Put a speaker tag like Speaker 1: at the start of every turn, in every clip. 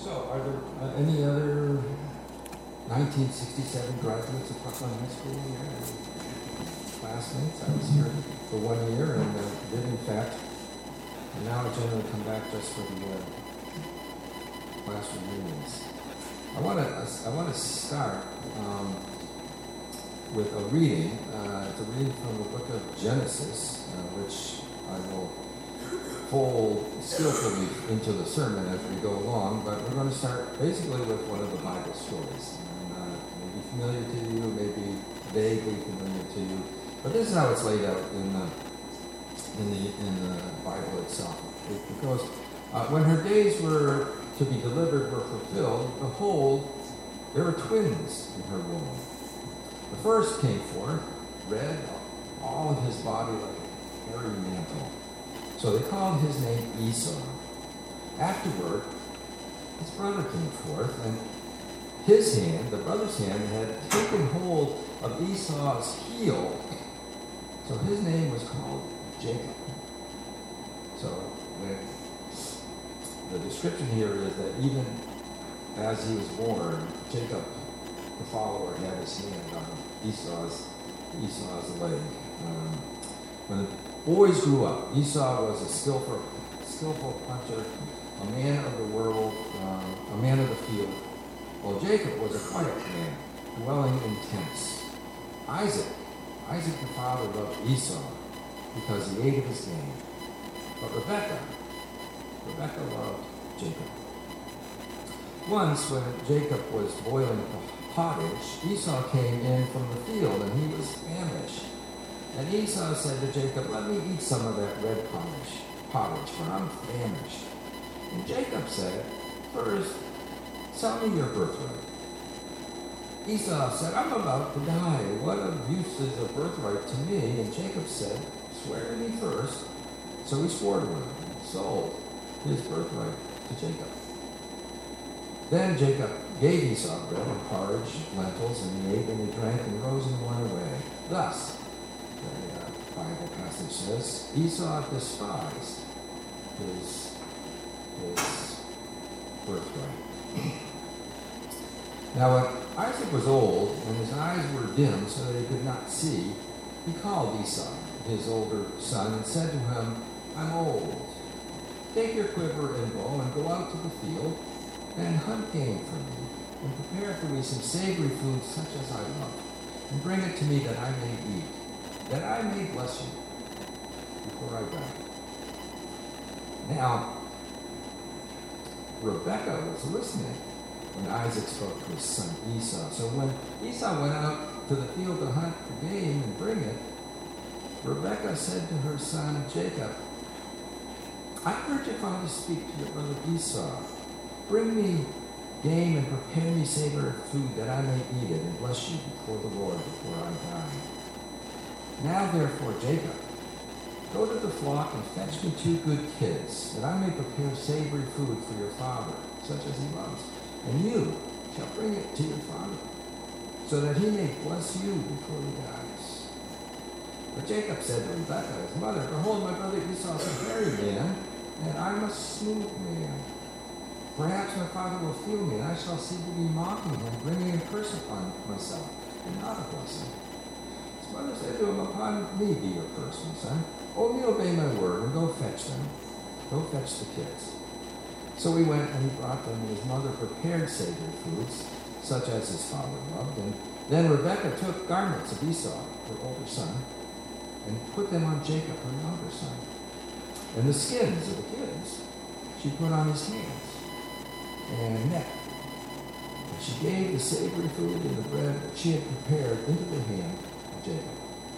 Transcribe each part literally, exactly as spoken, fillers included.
Speaker 1: So, are there uh, any other nineteen sixty-seven graduates of Parkland High School here? Classmates? I was here for one year and uh, did in fact, and now I generally come back just for the uh, class reunions. I want to I want to start um, with a reading. Uh, it's a reading from the book of Genesis, uh, which I will fold skillfully into the sermon as we go along, but we're going to start basically with one of the Bible stories. And, uh, maybe familiar to you, maybe vaguely familiar to you, but this is how it's laid out in the in the in the Bible itself. It, it goes, uh, when her days were to be delivered were fulfilled, behold, there were twins in her womb. The first came forth, red, all of his body like a hairy mantle. So they called his name Esau. Afterward, his brother came forth, and his hand, the brother's hand, had taken hold of Esau's heel. So his name was called Jacob. So when the description here is that even as he was born, Jacob, the follower, had his hand on Esau's Esau's leg. Um, when the boys grew up, Esau was a skillful, skillful puncher, a man of the world, uh, a man of the field, while Jacob was a quiet man, dwelling in tents. Isaac, Isaac the father loved Esau because he ate of his game. But Rebekah, Rebekah loved Jacob. Once, when Jacob was boiling pottage, Esau came in from the field, and he was famished. And Esau said to Jacob, let me eat some of that red pottage, pottage, for I'm famished. And Jacob said, first, sell me your birthright. Esau said, I'm about to die. What of use is a birthright to me? And Jacob said, swear to me first. So he swore to him and sold his birthright to Jacob. Then Jacob gave Esau bread and porridge, lentils, and he ate and he drank and rose and went away. Thus, the uh, Bible passage says, Esau despised his, his birthright. Now when Isaac was old and his eyes were dim so that he could not see, he called Esau, his older son, and said to him, I'm old. Take your quiver and bow and go out to the field and hunt game for me, and prepare for me some savory food such as I love, and bring it to me that I may eat, that I may bless you before I die. Now, Rebekah was listening when Isaac spoke to his son Esau. So when Esau went out to the field to hunt for game and bring it, Rebekah said to her son Jacob, I heard your father speak to your brother Esau. Bring me game and prepare me savory food that I may eat it and bless you before the Lord before I die. Now therefore, Jacob, go to the flock and fetch me two good kids, that I may prepare savory food for your father, such as he loves. And you shall bring it to your father, so that he may bless you before he dies. But Jacob said to Rebekah, his mother, behold, my brother Esau is a hairy man, and I'm a smooth man. Perhaps my father will feel me, and I shall seem to be mocking him, bringing a curse upon myself, and not a blessing. His mother said to him, upon me be your curse, my son. Only obey my word, and go fetch them. Go fetch the kids. So he went, and he brought them, and his mother prepared savory foods, such as his father loved. And then Rebekah took garments of Esau, her older son, and put them on Jacob, her younger son. And the skins of the kids she put on his hands and neck. And she gave the savory food and the bread that she had prepared into the hand of Jacob.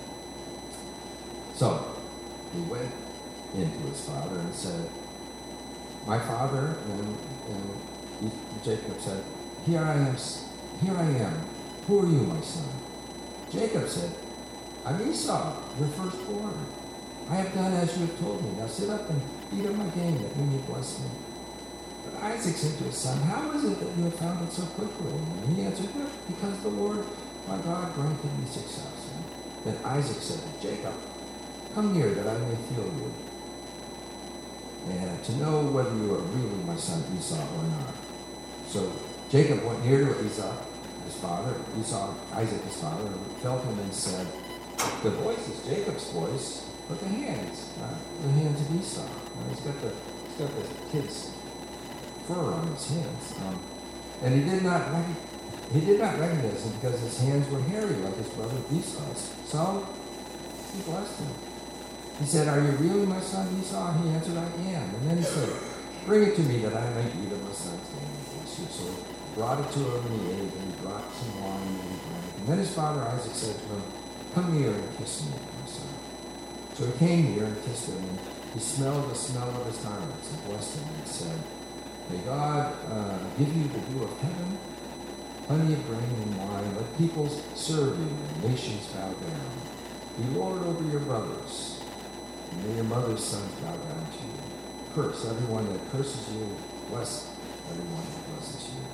Speaker 1: So he went into his father and said, my father, and, and Jacob said, here I am, here I am. Who are you, my son? Jacob said, I'm Esau, your firstborn. I have done as you have told me. Now sit up and eat of my game that you may bless me. But Isaac said to his son, how is it that you have found it so quickly? And he answered, because the Lord my God granted me success. And then Isaac said to Jacob, come near that I may feel you, and to know whether you are really my son Esau or not. So Jacob went near to Esau, his father, Esau, Isaac, his father, and felt him and said, the voice is Jacob's voice, but the hands, not the hands of Esau. Now, he's got the he's got the kid's fur on his hands, um, and he did not rec- he did not recognize him because his hands were hairy like his brother Esau's. So he blessed him. He said, "Are you really my son Esau?" He answered, "I am." And then he said, "Bring it to me that I may eat of my son's game and bless you." So he brought it to him, and he ate, and he brought some wine, and he drank. And then his father Isaac said to him, "Come near and kiss me, my son." So he came near and kissed him, and he smelled the smell of his garments and blessed him and said, "May God uh, give you the dew of heaven, plenty of grain and wine. Let peoples serve you and nations bow down. Be Lord over your brothers, and may your mother's sons bow down to you. Curse everyone that curses you, bless everyone that blesses you."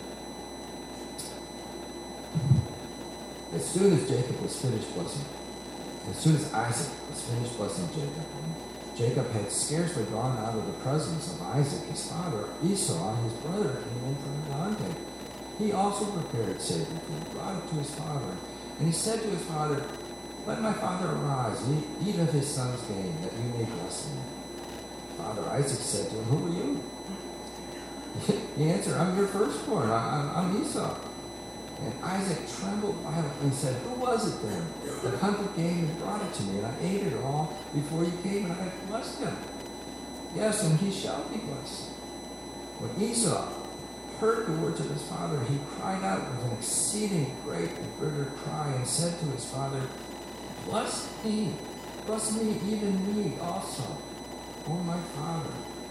Speaker 1: As soon as Jacob was finished blessing, as soon as Isaac was finished blessing Jacob, and Jacob had scarcely gone out of the presence of Isaac, his father, Esau, his brother, came in from the hunting. He also prepared savory food, brought it to his father, and he said to his father, "Let my father arise, eat, eat of his son's game, that you may bless him." Father Isaac said to him, "Who are you?" He answered, "I'm your firstborn. I'm, I'm Esau." And Isaac trembled violently and said, "Who was it then that hunted game and brought it to me? And I ate it all before you came, and I blessed him. Yes, and he shall be blessed." When Esau heard the words of his father, he cried out with an exceeding great and bitter cry and said to his father, "Bless me, bless me, even me also, O my father."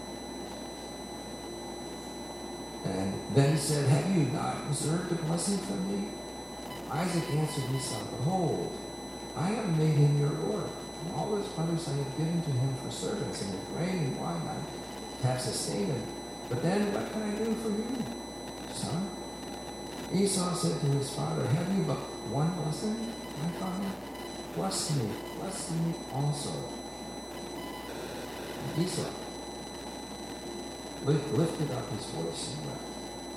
Speaker 1: And then he said, "Have you not reserved a blessing from me?" Isaac answered Esau, "Behold, I have made him your Lord, and all his brothers I have given to him for servants, and with grain and wine I have sustained him. But then what can I do for you, son?" Esau said to his father, "Have you but one blessing, my father? Bless me, bless me also." And Esau lifted up his voice and wept.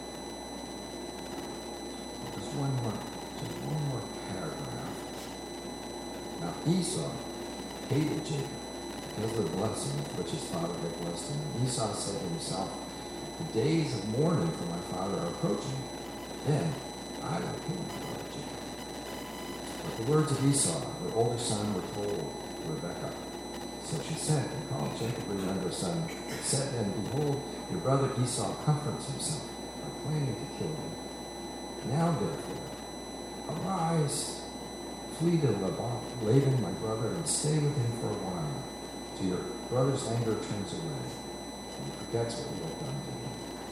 Speaker 1: There's one more, just one more paragraph. Now Esau hated Jacob because of the blessing with which his father had blessed him. And Esau said to himself, "The days of mourning for my father are approaching. Then I will kill my brother Jacob." But the words of Esau, her older son, were told to Rebekah. So she sent and called Jacob, her younger son, and said to him, "Behold, your brother Esau comforts himself by planning to kill you. Now therefore, arise, flee to Laban, my brother, and stay with him for a while, till your brother's anger turns away, and he forgets what you have done to him."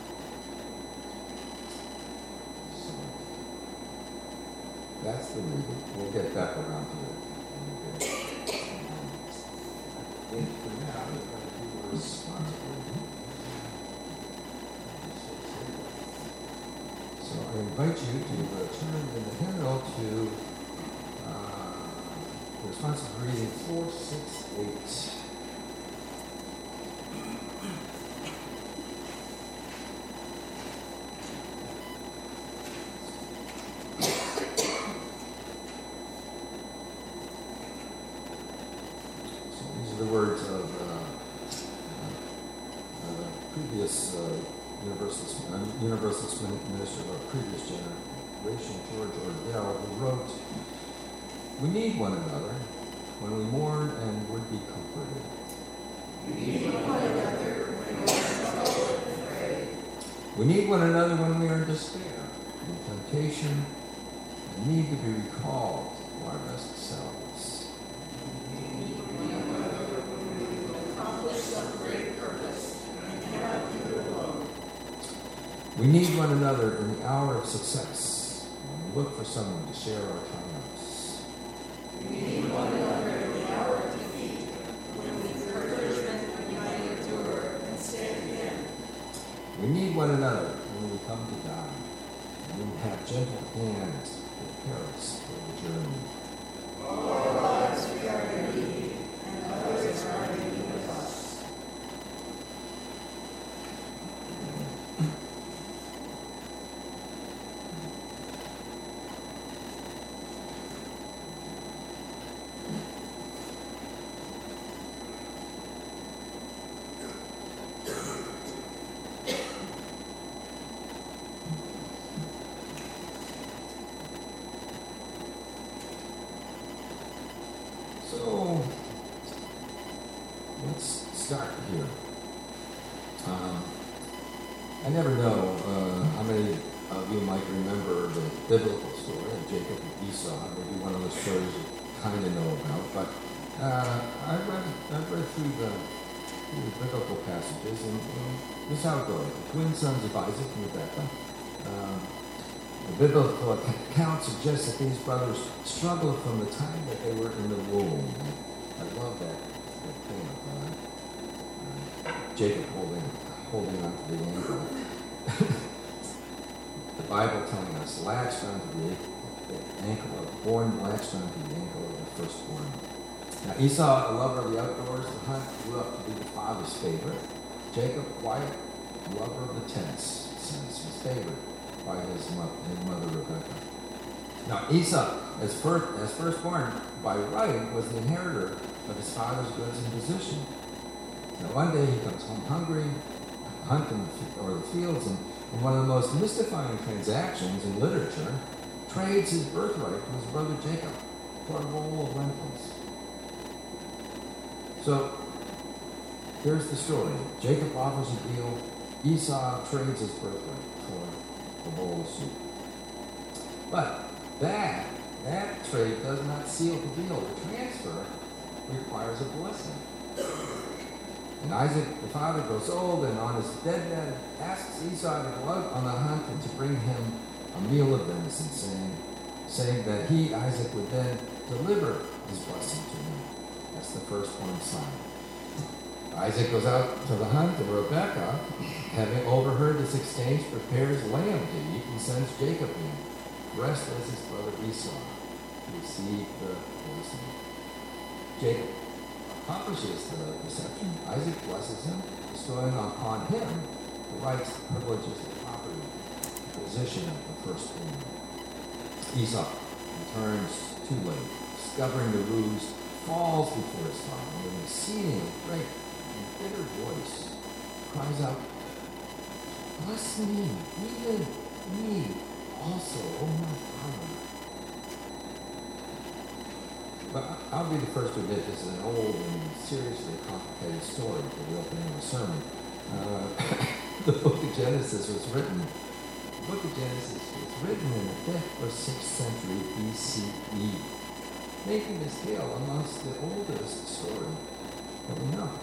Speaker 1: So, that's the reading. We'll get back around to it. And for now, we were responsible. So I invite you to uh, turn in the hymnal to uh, the responsive reading four six eight. The words of uh, uh, previous uh, Universalist, uh, Universalist minister of our previous generation, George Ordell, who wrote, "We need one another when we mourn and would be comforted. We need one another when we are troubled and afraid. We need one another when we are in despair, in temptation, and need to be recalled to our best selves. We need one another in the hour of success, when we look for someone to share our triumphs. We need one another in the hour of defeat, when we need encouragement we might endure and stand again. We need one another when we come to die, and we have gentle hands to prepare us for the journey. All our lives we are in need, and others are in need of us. I never know uh, how many of you might remember the biblical story of Jacob and Esau. Maybe one of the stories you kind of know about. But uh, I've read I've read through the, through the biblical passages, and um, this is how it goes: the twin sons of Isaac and Rebekah. Um, the biblical account suggests that these brothers struggled from the time that they were in the womb. I love that, that thing of uh, uh, Jacob holding holding on to the ankle. The Bible telling us latched onto the, the ankle of born latched onto the ankle of the firstborn. Now Esau, a lover of the outdoors, the hunt, grew up to be the father's favorite. Jacob, quiet, lover of the tents, since was favored by his mother, his mother Rebekah. Now Esau, as first as firstborn by right, was the inheritor of his father's goods and position. Now one day he comes home hungry, hunting or the fields, and in one of the most mystifying transactions in literature, trades his birthright to his brother Jacob for a bowl of lentils. So here's the story. Jacob offers a deal. Esau trades his birthright for a bowl of soup. But that, that trade does not seal the deal. The transfer requires a blessing. And Isaac, the father, grows old, and on his deathbed asks Esau to go out on the hunt and to bring him a meal of venison, saying, saying that he, Isaac, would then deliver his blessing to him. That's the firstborn son. Isaac goes out to the hunt, and Rebekah, having overheard this exchange, prepares lamb to eat and sends Jacob in, dressed as his brother Esau, to receive the blessing. Jacob accomplishes the deception. Isaac blesses him, bestowing upon him the rights, privileges, the property, the position of the firstborn. Esau returns too late, discovering the ruse, falls before his father with an exceedingly great and bitter voice, cries out, "Bless me, even me also, O my father." But I'll be the first to admit this is an old and seriously complicated story for the opening of a sermon. Uh, the book of Genesis was written, the book of Genesis was written in the fifth or sixth century B C E, making this tale amongst the oldest story that we know.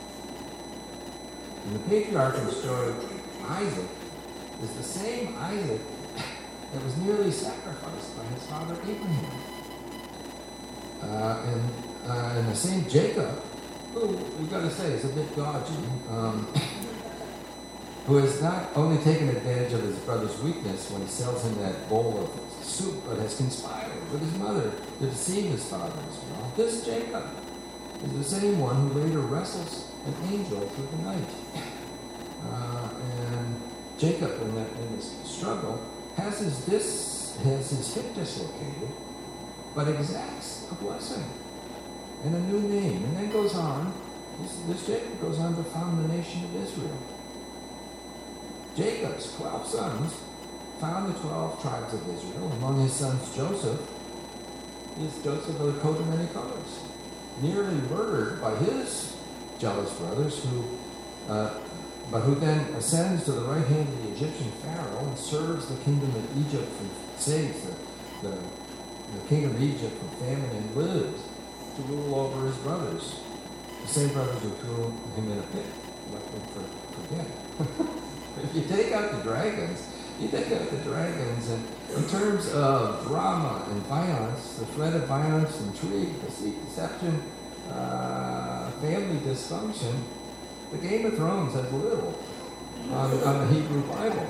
Speaker 1: And the patriarch in the story, Isaac, is the same Isaac that was nearly sacrificed by his father Abraham. Uh, and, uh, and the same Jacob, who we've got to say is a bit dodgy, um, who has not only taken advantage of his brother's weakness when he sells him that bowl of soup, but has conspired with his mother to deceive his father as well. This Jacob is the same one who later wrestles an angel through the night. Uh, and Jacob, in, that, in this struggle, has his, dis, has his hip dislocated, but exacts a blessing and a new name, and then goes on, this, this Jacob goes on to found the nation of Israel. Jacob's twelve sons found the twelve tribes of Israel. Among his sons, Joseph is Joseph of the coat of many colors, nearly murdered by his jealous brothers, who, uh, but who then ascends to the right hand of the Egyptian Pharaoh and serves the kingdom of Egypt from saves the, the the king of Egypt from famine and lives to rule over his brothers, the same brothers who threw him in a pit, left him for, for dead. If you take out the dragons, you take out the dragons, and in terms of drama and violence, the threat of violence, intrigue, deceit, deception, uh, family dysfunction, the Game of Thrones has little on, on the Hebrew Bible.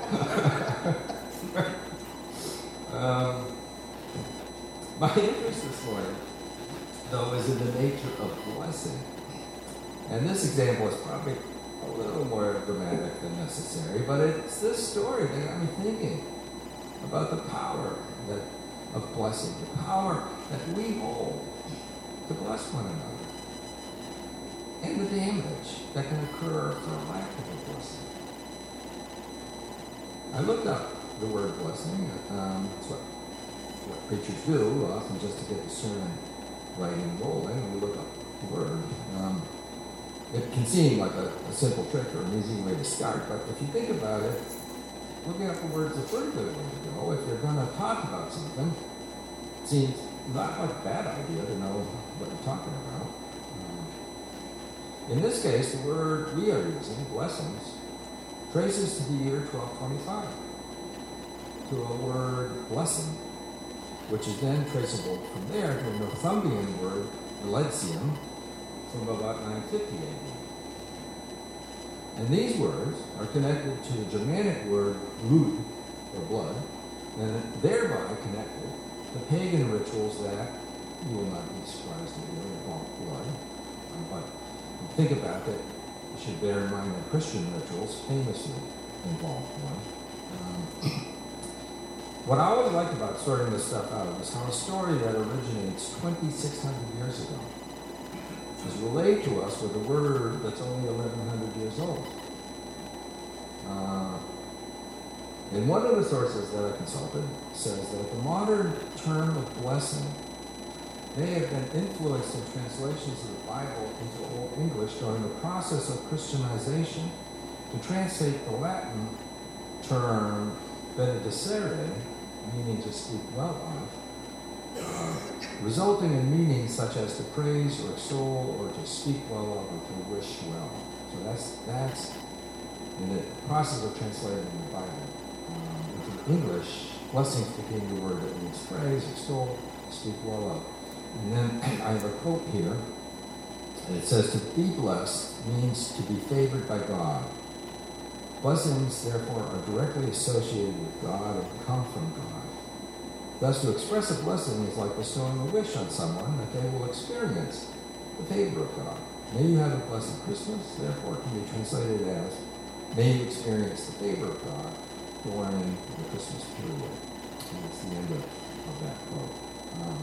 Speaker 1: um, My interest this morning, though, is in the nature of blessing. And this example is probably a little more dramatic than necessary, but it's this story that got me thinking about the power that, of blessing, the power that we hold to bless one another, and the damage that can occur for a lack of a blessing. I looked up the word blessing. Um, that's what what preachers do, often just to get the sermon writing rolling, and we look up the word. Um, It can seem like a, a simple trick or an easy way to start, but if you think about it, looking up the words is a pretty good way to go. If you're going to talk about something, it seems not like a bad idea to know what you're talking about. Um, in this case, the word we are using, blessings, traces to the year twelve twenty-five, to a word blessing, which is then traceable from there to a Northumbrian word, eletium, from about nine fifty A D. And these words are connected to the Germanic word blood, or blood, and thereby connected to pagan rituals that you will not be surprised to hear involve blood. Um, but if you think about it, you should bear in mind that Christian rituals famously involve blood. Um, what I always liked about sorting this stuff out is how a story that originates twenty-six hundred years ago is relayed to us with a word that's only eleven hundred years old. Uh, and one of the sources that I consulted says that the modern term of blessing may have been influenced in translations of the Bible into Old English during the process of Christianization to translate the Latin term benedicere, meaning to speak well of, Uh, resulting in meanings such as to praise or extol or to speak well of or to wish well. So that's that's in the process of translating the Bible um, into English. Blessings became the word that means praise, extol, speak well of. And then I have a quote here, and it says, "To be blessed means to be favored by God. Blessings, therefore, are directly associated with God and come from God. Thus, to express a blessing is like bestowing a wish on someone that they will experience the favor of God. May you have a blessed Christmas, therefore, can be translated as, may you experience the favor of God during the Christmas period." And that's the end of, of that quote. Um,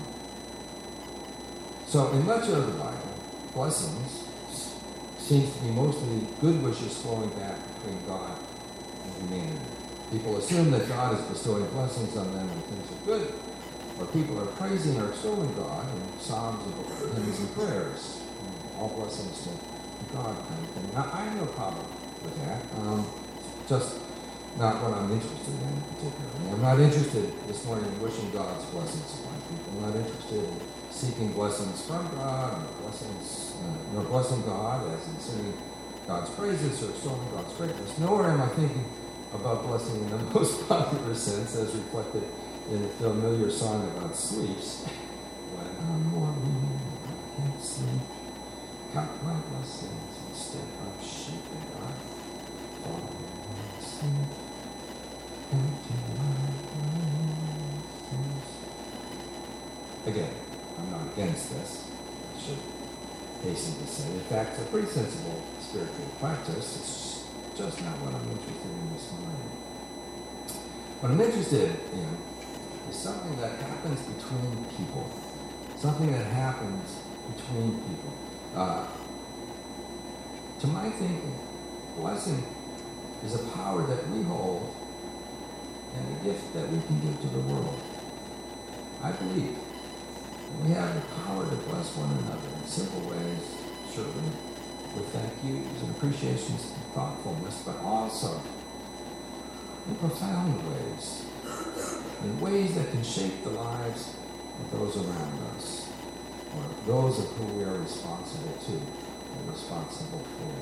Speaker 1: so, in much of the Bible, blessings s- seems to be mostly good wishes flowing back between God and humanity. People assume that God is bestowing blessings on them when things are good, or people are praising or extolling God in psalms and hymns and prayers. All blessings to God kind of thing. Now, I have no problem with that. Um, just not what I'm interested in particularly. I'm not interested this morning in wishing God's blessings upon people. I'm not interested in seeking blessings from God, or blessings, uh, nor blessing God as in singing God's praises or extolling God's greatness. Nor am I thinking about blessing in the most popular sense, as reflected in the familiar song about sleeps. When I'm morning, I can't sleep, count my blessings instead of sheep, and I fall asleep, counting my blessings. Again, I'm not against this. I should hasten to say. In fact, it's a pretty sensible spiritual practice. It's just not what I'm interested in this morning. What I'm interested in is something that happens between people. Something that happens between people. Uh, to my thinking, blessing is a power that we hold and a gift that we can give to the world. I believe that we have the power to bless one another in simple ways, certainly, with thank yous and appreciations and thoughtfulness, but also in profound ways, in ways that can shape the lives of those around us, or those of whom we are responsible to, or responsible for.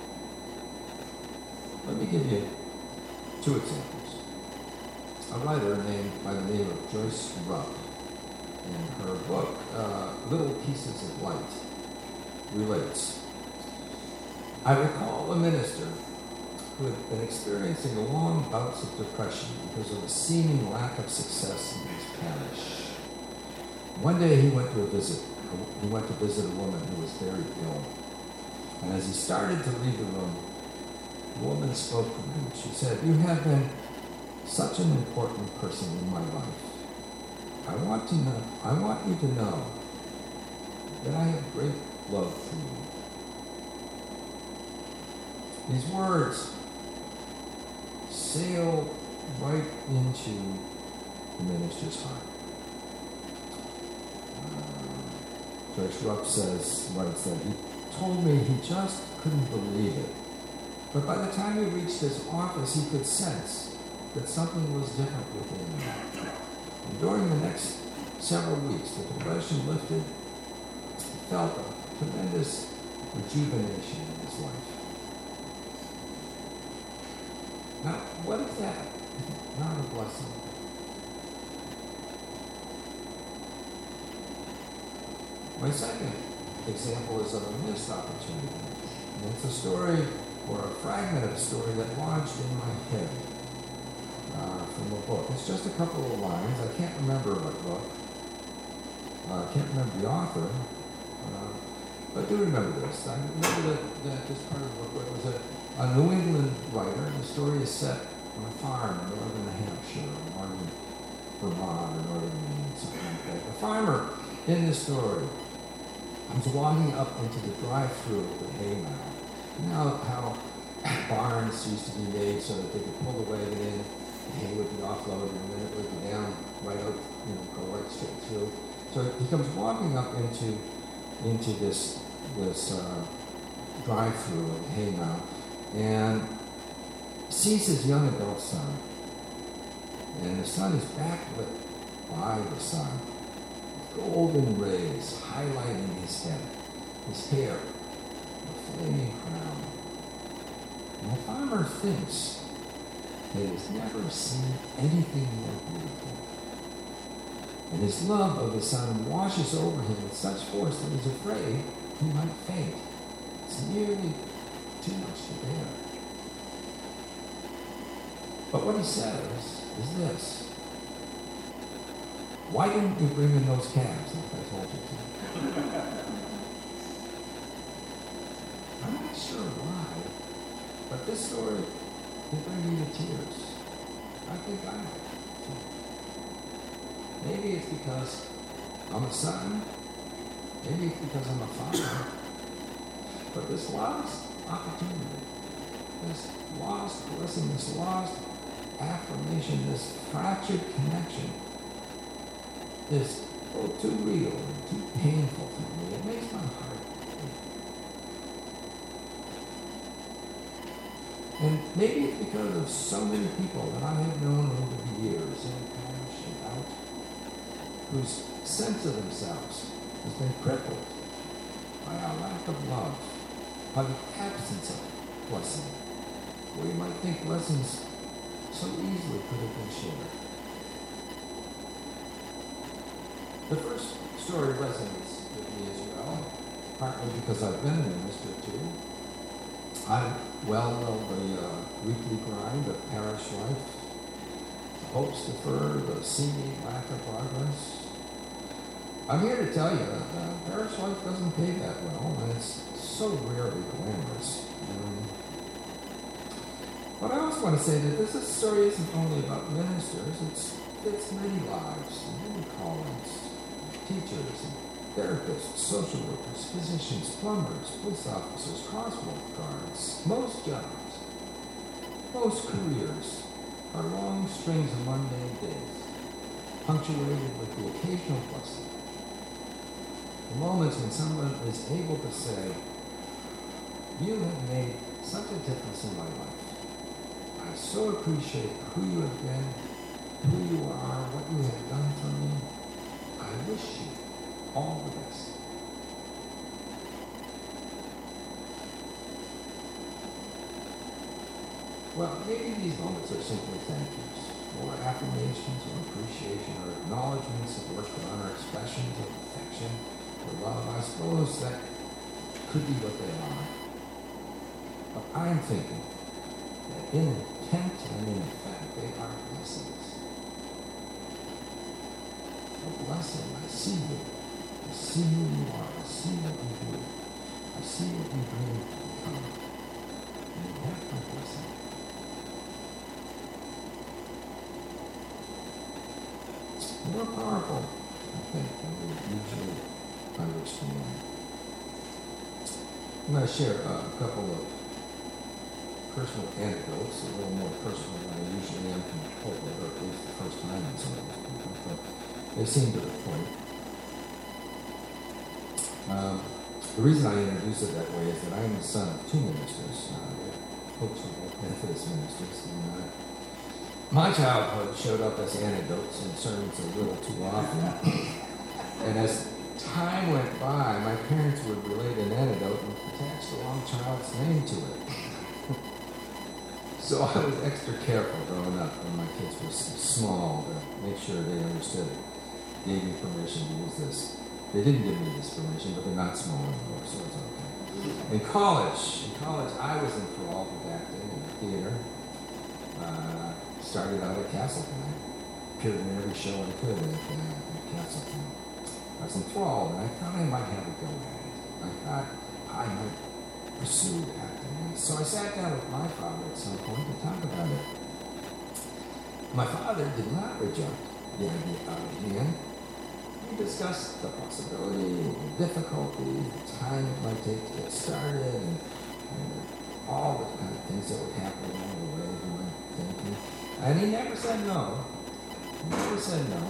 Speaker 1: Let me give you two examples. A writer named by the name of Joyce Rupp, in her book, uh, Little Pieces of Light, relates, "I recall a minister who had been experiencing long bouts of depression because of a seeming lack of success in his parish. One day he went to a visit. He went to visit a woman who was very ill. And as he started to leave the room, the woman spoke to him. She said, 'You have been such an important person in my life. I want to know, I want you to know that I have great love for you.' These words sailed right into the minister's heart. Uh, Joyce Rupp says, writes that he told me he just couldn't believe it. But by the time he reached his office, he could sense that something was different within him. And during the next several weeks, the depression lifted. He felt a tremendous rejuvenation in his life. Now, what is that? Not a blessing. My second example is of a missed opportunity. And it's a story, or a fragment of a story that lodged in my head uh, from a book. It's just a couple of lines. I can't remember what book. Uh, I can't remember the author. Uh, but I do remember this. I remember that, that this part of the book was a, a New England writer. The story is set on a farm in northern New Hampshire, or northern Vermont, or northern Maine, something like that. The farmer in this story comes walking up into the drive-through of the hay mound. You know how barns used to be made so that they could pull the wagon in, the hay would be offloaded, and then it would be down right out, you know, go right straight through. So he comes walking up into into this this uh, drive-through of the hay mound, and sees his young adult son. And the son is backlit by the sun. Golden rays highlighting his head, his hair, a flaming crown. And the farmer thinks that he has never seen anything more beautiful. And his love of his son washes over him with such force that he's afraid he might faint. It's nearly too much to bear. But what he says is this: why didn't you bring in those calves like I told you to? I'm not sure why, but this story will bring me to tears. I think I might too. Maybe it's because I'm a son. Maybe it's because I'm a father. But this lost opportunity, this lost blessing, this lost affirmation, this fractured connection, is both too real and too painful for me. It makes my heart ache. And maybe it's because of so many people that I have known over the years, in parish and out, whose sense of themselves has been crippled by our lack of love, by the absence of blessing, where you might think blessings so easily could have been shared. The first story resonates with me as well, partly because I've been a minister too. I well know the uh, weekly grind of parish life, the hopes deferred, the seeming lack of progress. I'm here to tell you that uh, parish life doesn't pay that well, and it's so rarely glamorous. Um, but I also want to say that this story isn't only about ministers, it's, it's many lives, many callings. Teachers, and therapists, social workers, physicians, plumbers, police officers, crosswalk guards. Most jobs, most careers are long strings of mundane days, punctuated with the occasional blessing. The moments when someone is able to say, "You have made such a difference in my life. I so appreciate who you have been, who you are, what you have done for me. I wish you all the best." Well, maybe these moments are simply thank yous, or affirmations, or appreciation, or acknowledgments of work honor, expressions of affection, or love. I suppose that could be what they are. But I'm thinking that in intent and in effect, they are blessings. A blessing. I see you. I see who you are. I see what you do. I see what you bring to become. And you have my blessing. It's more powerful, I think, than we usually understand. I'm going to share uh, a couple of personal anecdotes, a little more personal than I usually am from the pulpit, or at least the first time in some of these people. But they seem to the point. Um, The reason I introduce it that way is that I am the son of two ministers. Uh, folks were both Methodist ministers. And, uh, my childhood showed up as anecdotes in sermons a little too often. And as time went by, my parents would relate an anecdote and attach the wrong child's name to it. So I was extra careful growing up when my kids were small to make sure they understood it. Gave me permission to use this. They didn't give me this permission, but they're not small anymore, so it's okay. In college, in college, I was enthralled with acting and theater. Uh, started out at Castleton. I appeared in every show I could at, uh, at Castleton. I was enthralled, and I thought I might have a go at it. I thought I might pursue acting. And so I sat down with my father at some point to talk about it. My father did not reject the idea out of hand. We discussed the possibility, the difficulty, the time it might take to get started, and, and all the kind of things that would happen along the way, he might think. And he never said no. He never said no.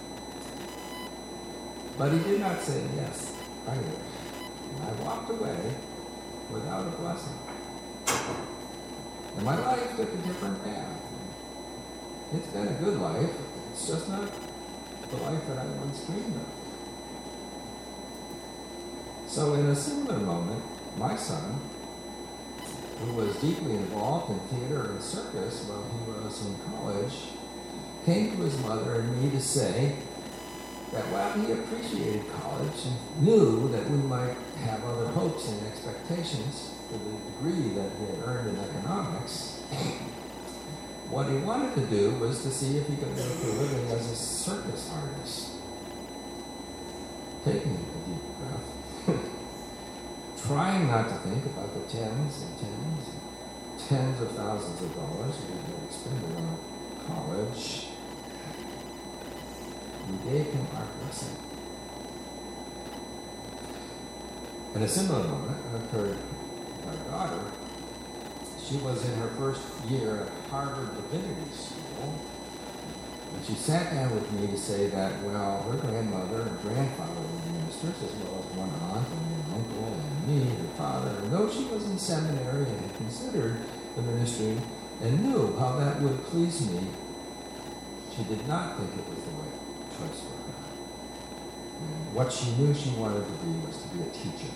Speaker 1: But he did not say yes either. And I walked away without a blessing. And my life took a different path. It's been a good life. It's just not the life that I once dreamed of. So in a similar moment, my son, who was deeply involved in theater and circus while he was in college, came to his mother and me to say that while he appreciated college and knew that we might have other hopes and expectations for the degree that he had earned in economics, what he wanted to do was to see if he could make a living as a circus artist. Taking a deep breath, trying not to think about the tens and tens and tens of thousands of dollars we had expended on college, we gave him our blessing. In a similar moment occurred with our daughter. She was in her first year at Harvard Divinity School, and she sat down with me to say that, well, her grandmother and grandfather were ministers, as well as one aunt and an uncle and me, her father, and though she was in seminary and had considered the ministry and knew how that would please me, she did not think it was the right choice for her. And what she knew she wanted to be was to be a teacher.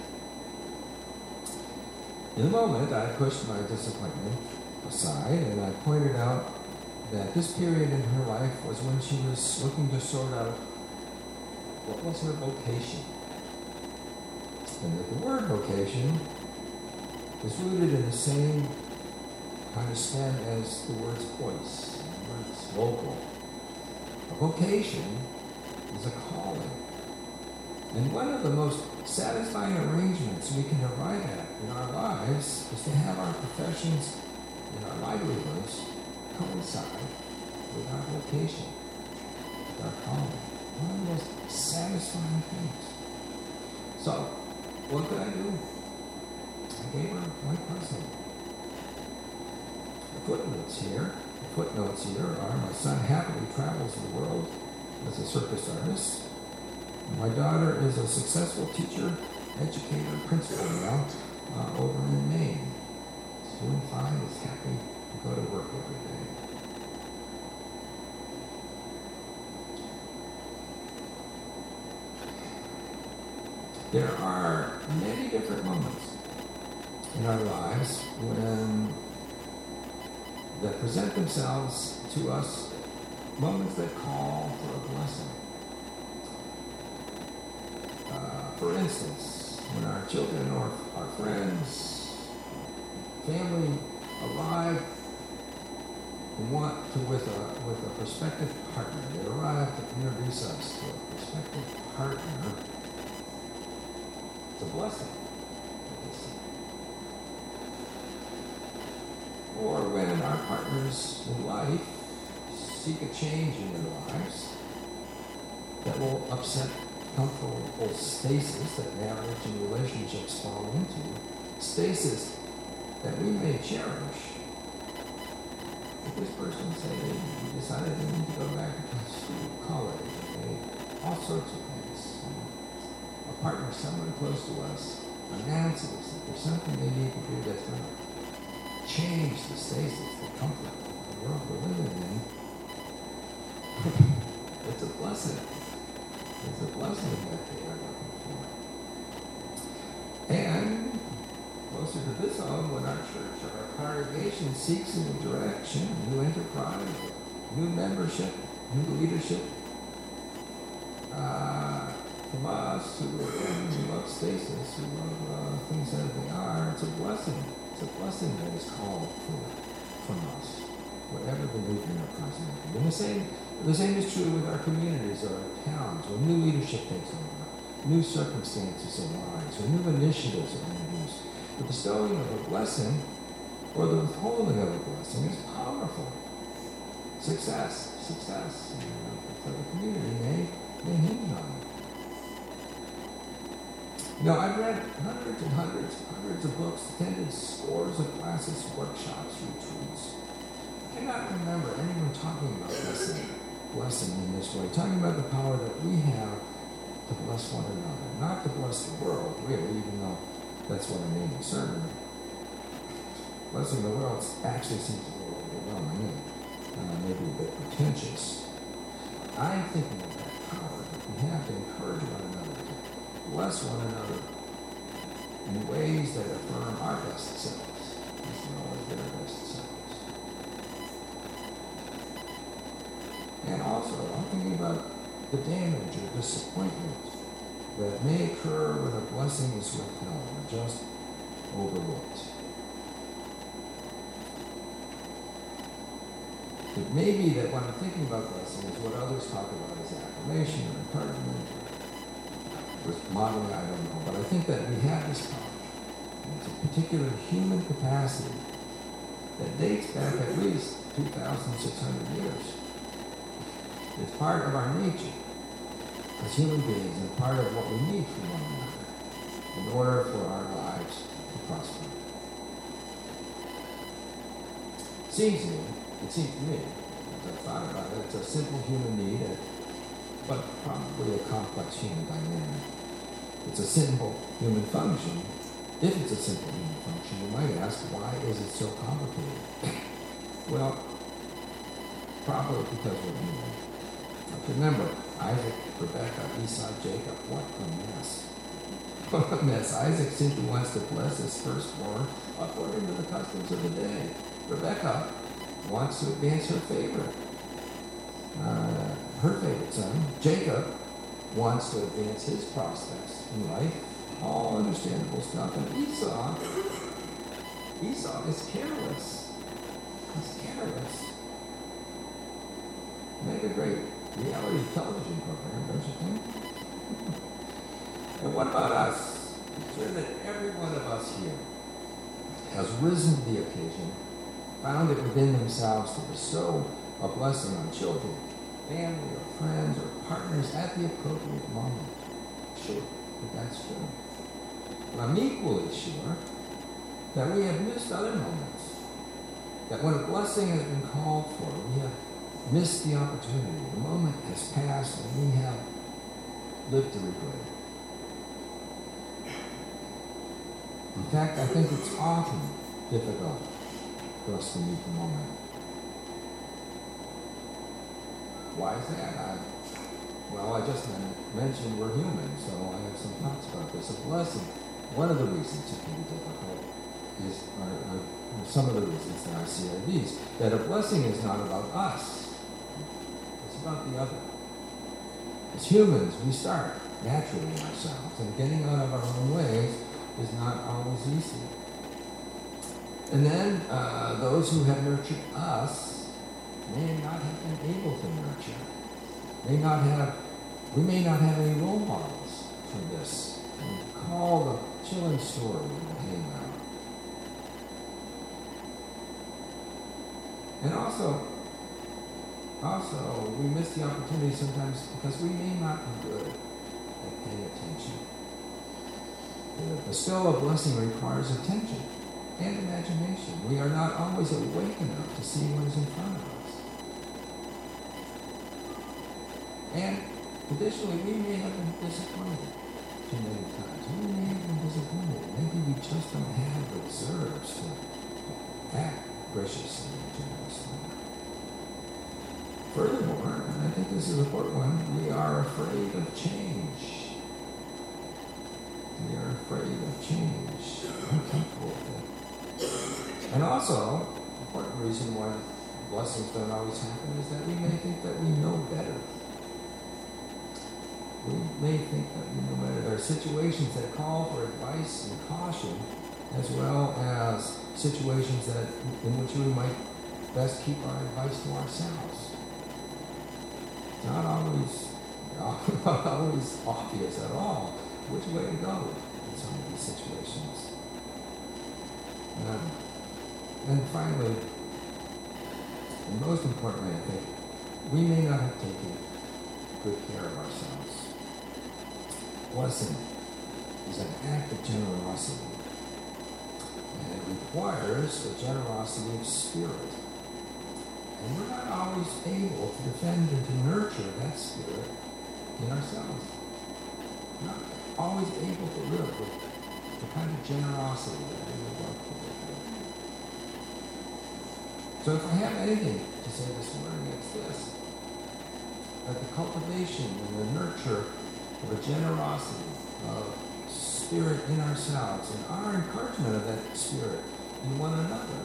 Speaker 1: In a moment, I pushed my disappointment aside, and I pointed out that this period in her life was when she was looking to sort out what was her vocation. And that the word vocation is rooted in the same kind of stem as the word's voice, and the word's vocal. A vocation is a calling. And one of the most satisfying arrangements we can arrive at in our lives is to have our professions and our livelihoods coincide with our vocation, with our calling. One of the most satisfying things. So, what could I do? I gave her my blessing. The footnotes here, the footnotes here are my son happily travels the world as a circus artist. My daughter is a successful teacher, educator, principal now uh, over in Maine. She's doing fine, is happy to go to work every day. There are many different moments in our lives when that present themselves to us, moments that call for a blessing. Uh, for instance, when our children or our friends, family arrive and want to, with a with a prospective partner, they arrive to introduce us to a prospective partner. It's a blessing. Or when our partners in life seek a change in their lives that will upset comfortable stasis that marriage and relationships fall into, stasis that we may cherish. If this person say we decided they need to go back to school, college, okay, all sorts of things. A partner, someone close to us, announces that there's something they need to do that's going to change the stasis, the comfort of the world we're living in. It's a blessing. It's a blessing that they are looking for. And closer to this home, when our church or our congregation seeks a new direction, a new enterprise, new membership, new leadership, uh, from us who again who love stasis, who love uh, things as they are, it's a blessing. It's a blessing that is called for from us, whatever the movement or concept. And the same, the same is true with our communities or our towns, when new leadership takes over, new circumstances arise, or new initiatives are introduced. The bestowing of a blessing or the withholding of a blessing is powerful. Success, success you know, for the community may, may hinge on it. You know, I've read hundreds and hundreds, hundreds of books, attended scores of classes, workshops, retreats. I cannot remember anyone talking about blessing, blessing in this way, talking about the power that we have to bless one another, not to bless the world, really, even though that's what I named the sermon. Blessing the world actually seems a little overwhelming and uh, maybe a bit pretentious. I'm thinking of that power that we have to encourage one another, to bless one another in ways that affirm our best selves, as well as their best selves. And also, I'm thinking about the damage or disappointment that may occur when a blessing is withheld or just overlooked. It may be that when I'm thinking about blessing is what others talk about as affirmation or encouragement or modeling, I don't know. But I think that we have this power. It's a particular human capacity that dates back at least two thousand six hundred years. It's part of our nature as human beings and part of what we need from one another in order for our lives to prosper. Seems to me, it seems to me, as I thought about it, it's a simple human need, but probably a complex human dynamic. It's a simple human function. If it's a simple human function, you might ask, why is it so complicated? Well, probably because we're human. Remember, Isaac, Rebecca, Esau, Jacob, what a mess. What a mess. Isaac simply wants to bless his firstborn according to the customs of the day. Rebecca wants to advance her favorite, uh, her favorite son. Jacob wants to advance his prospects in life. All understandable stuff. And Esau, Esau is careless. He's careless. Make a great reality television program, don't you think? And what about us? It's sure that every one of us here has risen to the occasion, found it within themselves to bestow a blessing on children, family, or friends, or partners at the appropriate moment. Sure, that that's true. But I'm equally sure that we have missed other moments. That when a blessing has been called for, we have missed the opportunity. The moment has passed and we have lived to regret it. In fact, I think it's often difficult for us to meet the moment. Why is that? I, well, I just mentioned we're human, so I have some thoughts about this. A blessing, one of the reasons it can be difficult is, or, or some of the reasons that I see are these, that a blessing is not about us. It's about the other. As humans, we start naturally ourselves, and getting out of our own ways is not always easy. And then uh, those who have nurtured us may not have been able to nurture. May not have, we may not have any role models for this. We call the chilling story of the haymow. And also, also, we miss the opportunity sometimes because we may not be good at paying attention. The bestow of blessing requires attention and imagination. We are not always awake enough to see what is in front of us. And additionally, we may have been disappointed too many times. We may have been disappointed. Maybe we just don't have reserves to act graciously and generously. Furthermore, and I think this is an important one, we are afraid of change. We are afraid of change. Uncomfortable with it. And also, an important reason why blessings don't always happen is that we may think that we know better. We may think that we know better. There are situations that call for advice and caution, as well as situations that in which we might best keep our advice to ourselves. It's not always, not always obvious at all which way to go in some of these situations. Um, and finally, and most importantly, I think, we may not have taken good care of ourselves. Blessing is an act of generosity, and it requires the generosity of spirit. And we're not always able to defend and to nurture that spirit in ourselves. We're not always able to live with the kind of generosity that we would love to live with. So if I have anything to say this morning, it's this: that the cultivation and the nurture of a generosity of spirit in ourselves and our encouragement of that spirit in one another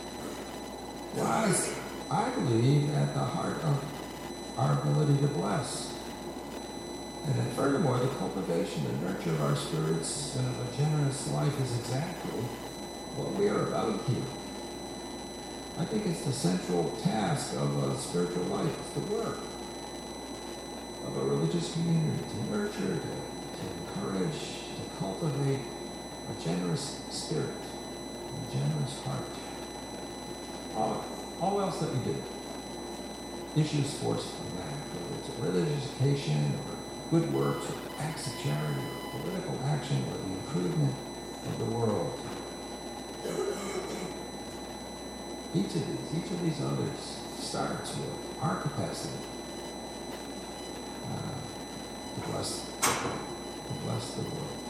Speaker 1: lies, I believe, at the heart of our ability to bless. And then furthermore, the cultivation and nurture of our spirits and of a generous life is exactly what we are about here. I think it's the central task of a spiritual life, it's the work of a religious community, to nurture, to, to encourage, to cultivate a generous spirit, a generous heart. All, all else that we do issues forth from that, whether it's a religious education or good works or acts of charity or political action or the improvement of the world. Each of these, each of these others starts with our capacity uh, to bless, to bless the world.